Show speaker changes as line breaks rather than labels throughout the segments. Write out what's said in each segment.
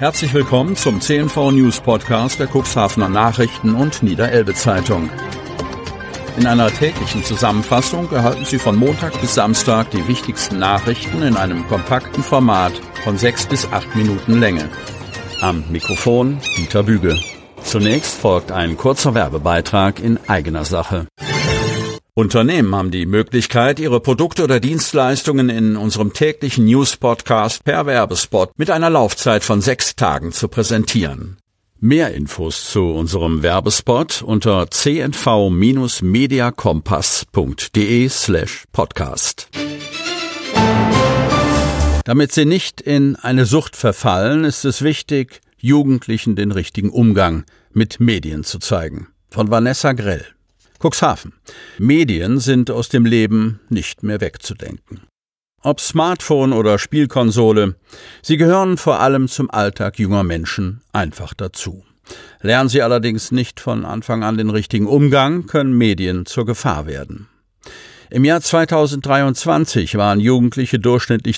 Herzlich willkommen zum CNV News Podcast der Cuxhavener Nachrichten und Niederelbe Zeitung. In einer täglichen Zusammenfassung erhalten Sie von Montag bis Samstag die wichtigsten Nachrichten in einem kompakten Format von 6 bis 8 Minuten Länge. Am Mikrofon Dieter Büge. Zunächst folgt ein kurzer Werbebeitrag in eigener Sache. Unternehmen haben die Möglichkeit, ihre Produkte oder Dienstleistungen in unserem täglichen News-Podcast per Werbespot mit einer Laufzeit von 6 Tagen zu präsentieren. Mehr Infos zu unserem Werbespot unter cnv-mediakompass.de/podcast. Damit Sie nicht in eine Sucht verfallen, ist es wichtig, Jugendlichen den richtigen Umgang mit Medien zu zeigen. Von Vanessa Grell. Cuxhaven. Medien sind aus dem Leben nicht mehr wegzudenken. Ob Smartphone oder Spielkonsole, sie gehören vor allem zum Alltag junger Menschen einfach dazu. Lernen sie allerdings nicht von Anfang an den richtigen Umgang, können Medien zur Gefahr werden. Im Jahr 2023 waren Jugendliche durchschnittlich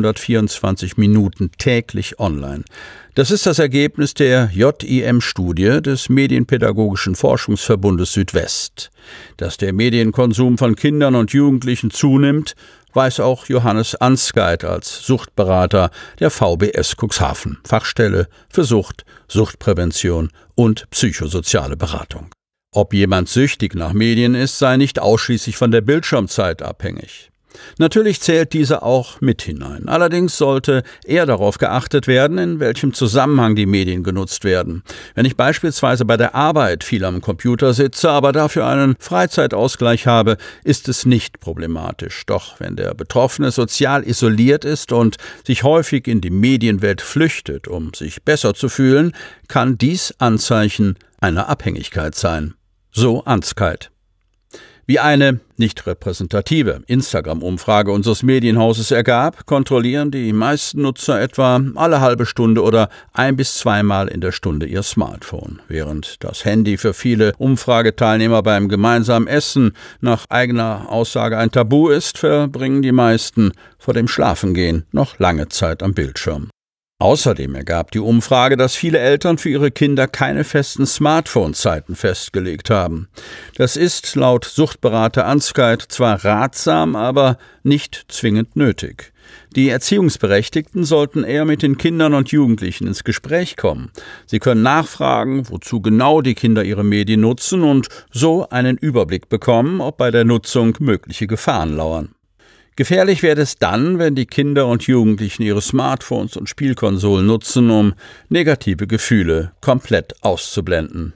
224 Minuten täglich online. Das ist das Ergebnis der JIM-Studie des Medienpädagogischen Forschungsverbundes Südwest. Dass der Medienkonsum von Kindern und Jugendlichen zunimmt, weiß auch Johannes Ansgeit als Suchtberater der VBS Cuxhaven, Fachstelle für Sucht, Suchtprävention und psychosoziale Beratung. Ob jemand süchtig nach Medien ist, sei nicht ausschließlich von der Bildschirmzeit abhängig. Natürlich zählt diese auch mit hinein. Allerdings sollte eher darauf geachtet werden, in welchem Zusammenhang die Medien genutzt werden. Wenn ich beispielsweise bei der Arbeit viel am Computer sitze, aber dafür einen Freizeitausgleich habe, ist es nicht problematisch. Doch wenn der Betroffene sozial isoliert ist und sich häufig in die Medienwelt flüchtet, um sich besser zu fühlen, kann dies Anzeichen einer Abhängigkeit sein. So Ansgeit. Wie eine nicht repräsentative Instagram-Umfrage unseres Medienhauses ergab, kontrollieren die meisten Nutzer etwa alle halbe Stunde oder 1- bis 2-mal in der Stunde ihr Smartphone. Während das Handy für viele Umfrageteilnehmer beim gemeinsamen Essen nach eigener Aussage ein Tabu ist, verbringen die meisten vor dem Schlafengehen noch lange Zeit am Bildschirm. Außerdem ergab die Umfrage, dass viele Eltern für ihre Kinder keine festen Smartphone-Zeiten festgelegt haben. Das ist laut Suchtberater Ansgeit zwar ratsam, aber nicht zwingend nötig. Die Erziehungsberechtigten sollten eher mit den Kindern und Jugendlichen ins Gespräch kommen. Sie können nachfragen, wozu genau die Kinder ihre Medien nutzen und so einen Überblick bekommen, ob bei der Nutzung mögliche Gefahren lauern. Gefährlich wird es dann, wenn die Kinder und Jugendlichen ihre Smartphones und Spielkonsolen nutzen, um negative Gefühle komplett auszublenden.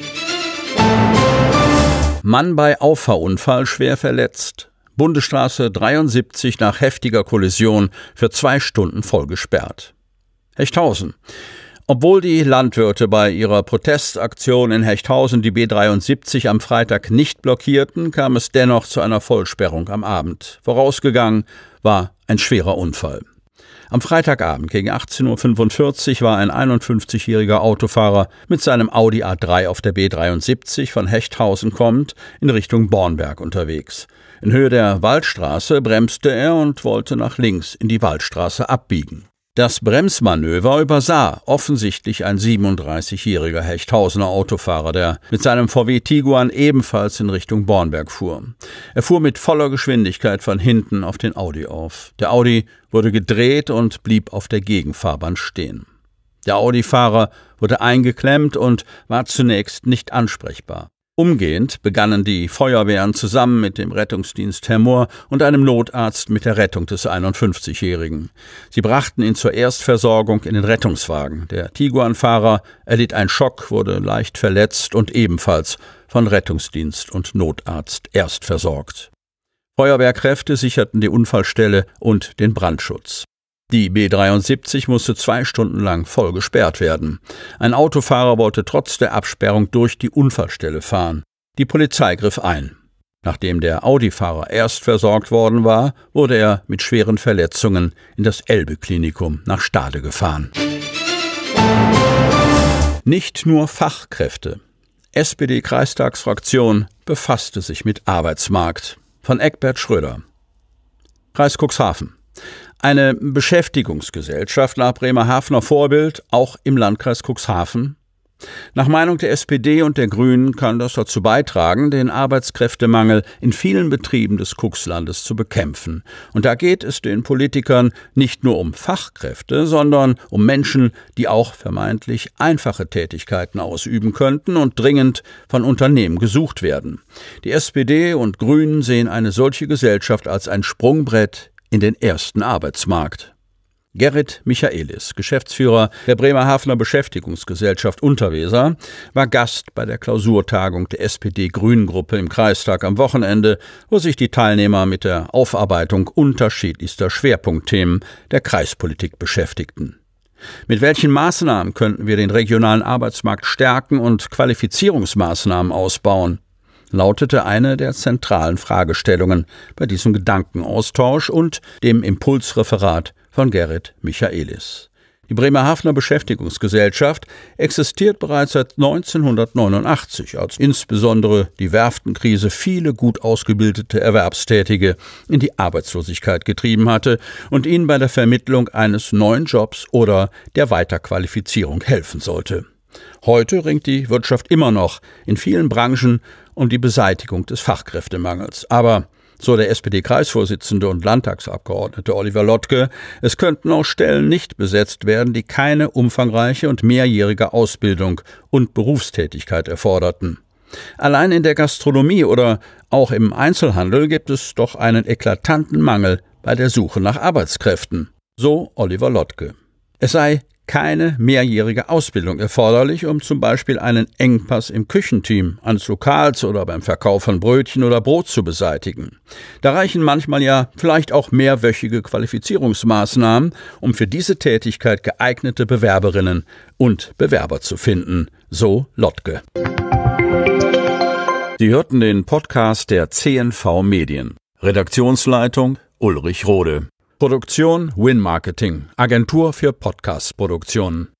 Mann bei Auffahrunfall schwer verletzt. Bundesstraße 73 nach heftiger Kollision für 2 Stunden voll gesperrt. Hechthausen. Obwohl die Landwirte bei ihrer Protestaktion in Hechthausen die B73 am Freitag nicht blockierten, kam es dennoch zu einer Vollsperrung am Abend. Vorausgegangen war ein schwerer Unfall. Am Freitagabend gegen 18:45 Uhr war ein 51-jähriger Autofahrer mit seinem Audi A3 auf der B73 von Hechthausen kommend in Richtung Bornberg unterwegs. In Höhe der Waldstraße bremste er und wollte nach links in die Waldstraße abbiegen. Das Bremsmanöver übersah offensichtlich ein 37-jähriger Hechthausener Autofahrer, der mit seinem VW Tiguan ebenfalls in Richtung Bornberg fuhr. Er fuhr mit voller Geschwindigkeit von hinten auf den Audi auf. Der Audi wurde gedreht und blieb auf der Gegenfahrbahn stehen. Der Audi-Fahrer wurde eingeklemmt und war zunächst nicht ansprechbar. Umgehend begannen die Feuerwehren zusammen mit dem Rettungsdienst Hemmoor und einem Notarzt mit der Rettung des 51-Jährigen. Sie brachten ihn zur Erstversorgung in den Rettungswagen. Der Tiguan-Fahrer erlitt einen Schock, wurde leicht verletzt und ebenfalls von Rettungsdienst und Notarzt erst versorgt. Feuerwehrkräfte sicherten die Unfallstelle und den Brandschutz. Die B73 musste 2 Stunden lang voll gesperrt werden. Ein Autofahrer wollte trotz der Absperrung durch die Unfallstelle fahren. Die Polizei griff ein. Nachdem der Audi-Fahrer erst versorgt worden war, wurde er mit schweren Verletzungen in das Elbe-Klinikum nach Stade gefahren. Nicht nur Fachkräfte. SPD-Kreistagsfraktion befasste sich mit Arbeitsmarkt. Von Egbert Schröder. Kreis Cuxhaven. Eine Beschäftigungsgesellschaft nach Bremerhavener Vorbild, auch im Landkreis Cuxhaven? Nach Meinung der SPD und der Grünen kann das dazu beitragen, den Arbeitskräftemangel in vielen Betrieben des Cuxlandes zu bekämpfen. Und da geht es den Politikern nicht nur um Fachkräfte, sondern um Menschen, die auch vermeintlich einfache Tätigkeiten ausüben könnten und dringend von Unternehmen gesucht werden. Die SPD und Grünen sehen eine solche Gesellschaft als ein Sprungbrett in den ersten Arbeitsmarkt. Gerrit Michaelis, Geschäftsführer der Bremerhavener Beschäftigungsgesellschaft Unterweser, war Gast bei der Klausurtagung der SPD-Grünen-Gruppe im Kreistag am Wochenende, wo sich die Teilnehmer mit der Aufarbeitung unterschiedlichster Schwerpunktthemen der Kreispolitik beschäftigten. Mit welchen Maßnahmen könnten wir den regionalen Arbeitsmarkt stärken und Qualifizierungsmaßnahmen ausbauen? Lautete eine der zentralen Fragestellungen bei diesem Gedankenaustausch und dem Impulsreferat von Gerrit Michaelis. Die Bremerhavener Beschäftigungsgesellschaft existiert bereits seit 1989, als insbesondere die Werftenkrise viele gut ausgebildete Erwerbstätige in die Arbeitslosigkeit getrieben hatte und ihnen bei der Vermittlung eines neuen Jobs oder der Weiterqualifizierung helfen sollte. Heute ringt die Wirtschaft immer noch in vielen Branchen um die Beseitigung des Fachkräftemangels. Aber, so der SPD-Kreisvorsitzende und Landtagsabgeordnete Oliver Lottke, es könnten auch Stellen nicht besetzt werden, die keine umfangreiche und mehrjährige Ausbildung und Berufstätigkeit erforderten. Allein in der Gastronomie oder auch im Einzelhandel gibt es doch einen eklatanten Mangel bei der Suche nach Arbeitskräften. So Oliver Lottke. Es sei keine mehrjährige Ausbildung erforderlich, um zum Beispiel einen Engpass im Küchenteam eines Lokals oder beim Verkauf von Brötchen oder Brot zu beseitigen. Da reichen manchmal ja vielleicht auch mehrwöchige Qualifizierungsmaßnahmen, um für diese Tätigkeit geeignete Bewerberinnen und Bewerber zu finden, so Lottke. Sie hörten den Podcast der CNV Medien. Redaktionsleitung Ulrich Rode. Produktion Win Marketing, Agentur für Podcast-Produktionen.